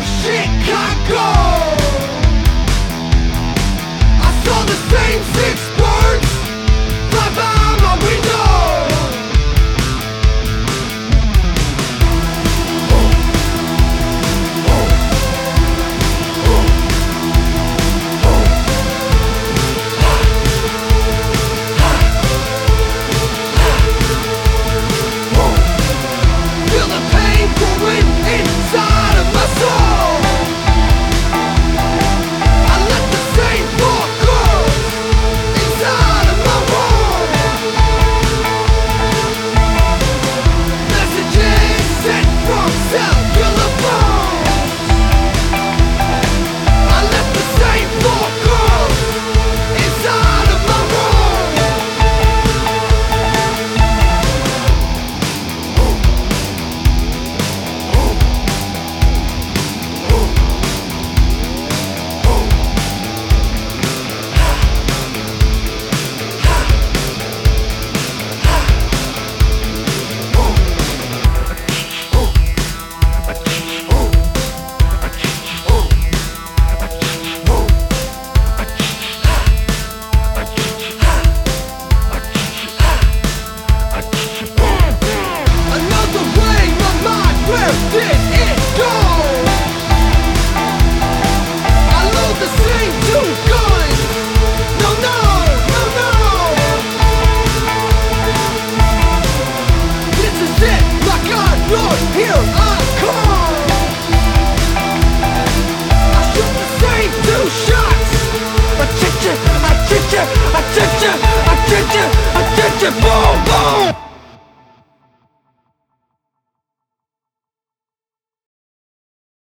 Chicago. I saw the same six birds fly by my window. Feel the pain growing inside of my soul. I let the same thought grow inside of my world. Messages sent from cellular phones. I let the same thought grow inside of my world. Another way my mind, where did it go? I load the same two guns. No, no, no, no. This is it, my God, Lord, here I come. I shoot the same two shots. I boom,